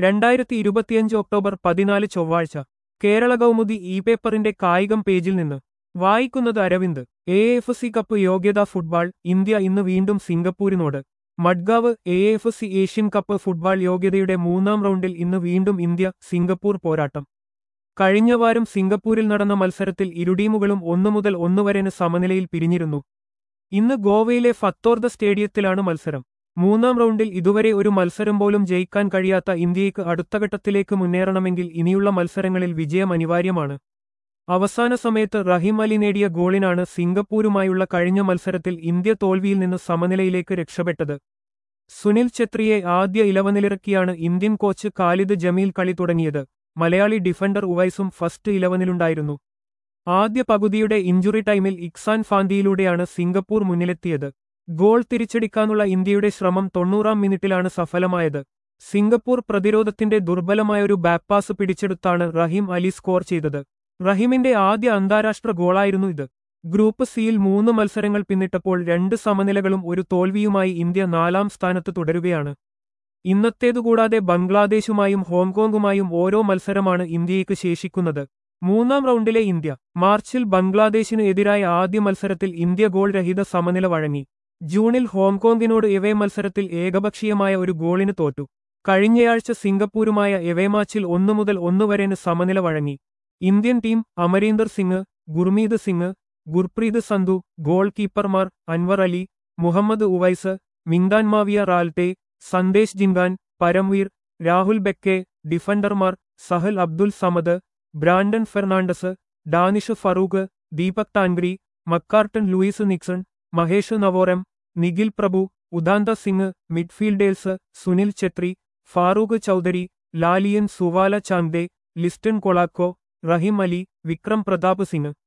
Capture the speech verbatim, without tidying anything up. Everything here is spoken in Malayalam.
രണ്ടായിരത്തി ഇരുപത്തിയഞ്ച് ഒക്ടോബർ പതിനാല് ചൊവ്വാഴ്ച കേരള കൗമുദി ഇ പേപ്പറിന്റെ കായികം പേജിൽ നിന്ന് വായിക്കുന്നത് Aravind. A F C cup യോഗ്യതാ ഫുട്ബോൾ ഇന്ത്യ ഇന്ന് വീണ്ടും സിംഗപ്പൂരിനോട്. Madgaon. A F C Asian cup football യോഗ്യതയുടെ മൂന്നാം റൗണ്ടിൽ ഇന്ന് വീണ്ടും ഇന്ത്യ സിംഗപ്പൂർ പോരാട്ടം. കഴിഞ്ഞ വാരം സിംഗപ്പൂരിൽ നടന്ന മത്സരത്തിൽ ഇരു ടീമുകളും ഒന്നു മുതൽ ഒന്ന് വരെന് സമനിലയിൽ പിരിഞ്ഞിരുന്നു. ഇന്ന് ഗോവയിലെ ഫത്തോർദ സ്റ്റേഡിയത്തിലാണ് മത്സരം. മൂന്നാം റൗണ്ടിൽ ഇതുവരെ ഒരു മത്സരം പോലും ജയിക്കാൻ കഴിയാത്ത ഇന്ത്യയ്ക്ക് അടുത്ത ഘട്ടത്തിലേക്ക് മുന്നേറണമെങ്കിൽ ഇനിയുള്ള മത്സരങ്ങളിൽ വിജയം അനിവാര്യമാണ്. അവസാന സമയത്ത് റഹീം അലി നേടിയ ഗോളിനാണ് സിംഗപ്പൂരുമായുള്ള കഴിഞ്ഞ മത്സരത്തിൽ ഇന്ത്യ തോൽവിയിൽ നിന്ന് സമനിലയിലേക്ക് രക്ഷപ്പെട്ടത്. സുനിൽ ഛത്രിയെ ആദ്യ ഇലവനിലിറക്കിയാണ് ഇന്ത്യൻ കോച്ച് ഖാലിദ് ജമീൽ കളി തുടങ്ങിയത്. മലയാളി ഡിഫൻഡർ ഉവൈസും ഫസ്റ്റ് ഇലവനിലുണ്ടായിരുന്നു. ആദ്യ പകുതിയുടെ ഇഞ്ചുറി ടൈമിൽ ഇക്സാൻ ഫാന്തിയിലൂടെയാണ് സിംഗപ്പൂർ മുന്നിലെത്തിയത്. ഗോൾ തിരിച്ചടിക്കാനുള്ള ഇന്ത്യയുടെ ശ്രമം തൊണ്ണൂറാം മിനിറ്റിലാണ് സഫലമായത്. സിംഗപ്പൂർ പ്രതിരോധത്തിന്റെ ദുർബലമായൊരു ബാക്ക്പാസ് പിടിച്ചെടുത്താണ് റഹീം അലി സ്കോർ ചെയ്തത്. റഹീമിന്റെ ആദ്യ അന്താരാഷ്ട്ര ഗോളായിരുന്നു ഇത്. ഗ്രൂപ്പ് സിയിൽ മൂന്ന് മത്സരങ്ങൾ പിന്നിട്ടപ്പോൾ രണ്ട് സമനിലകളും ഒരു തോൽവിയുമായി ഇന്ത്യ നാലാം സ്ഥാനത്ത് തുടരുകയാണ്. ഇന്നത്തേതുകൂടാതെ ബംഗ്ലാദേശുമായും ഹോങ്കോങ്ങുമായും ഓരോ മത്സരമാണ് ഇന്ത്യയ്ക്ക് ശേഷിക്കുന്നത്. മൂന്നാം റൗണ്ടിലെ ഇന്ത്യ. മാർച്ചിൽ ബംഗ്ലാദേശിന് എതിരായ ആദ്യ മത്സരത്തിൽ ഇന്ത്യ ഗോൾ രഹിത സമനില വഴങ്ങി. ജൂണിൽ ഹോങ്കോങ്ങിനോട് എവേ മത്സരത്തിൽ ഏകപക്ഷീയമായ ഒരു ഗോളിന് തോറ്റു. കഴിഞ്ഞയാഴ്ച സിംഗപ്പൂരുമായ എവേ മാച്ചിൽ ഒന്നു മുതൽ ഒന്ന് വരെന് സമനില വഴങ്ങി. Indian team Amarinder Singh, Gurmeet Singh, Gurpreet Sandhu, goal കീപ്പർമാർ അൻവർ അലി, മുഹമ്മദ് ഉവൈസ്, മിങ്താൻ മാവിയ റാൽട്ടെ, സന്ദേശ് ജിൻഗാൻ, പരംവീർ, രാഹുൽ ബെക്കെ. ഡിഫൻഡർമാർ സഹൽ അബ്ദുൽ സമദ്, ബ്രാൻഡൻ ഫെർണാണ്ടസ്, ഡാനിഷ് ഫറൂഖ്, ദീപക് താൻഗ്രി, മക്കാർട്ടൺ ലൂയിസ് നിക്സൺ, മഹേഷ് നവോറം, നിഖിൽ പ്രഭു, ഉദാന്ത സിംഗ്. Midfielders Sunil Chhetri, Farooq Choudhary, Lallianzuala Chhangte, Liston Colaco, Rahim Ali, Vikram Pratap Singh.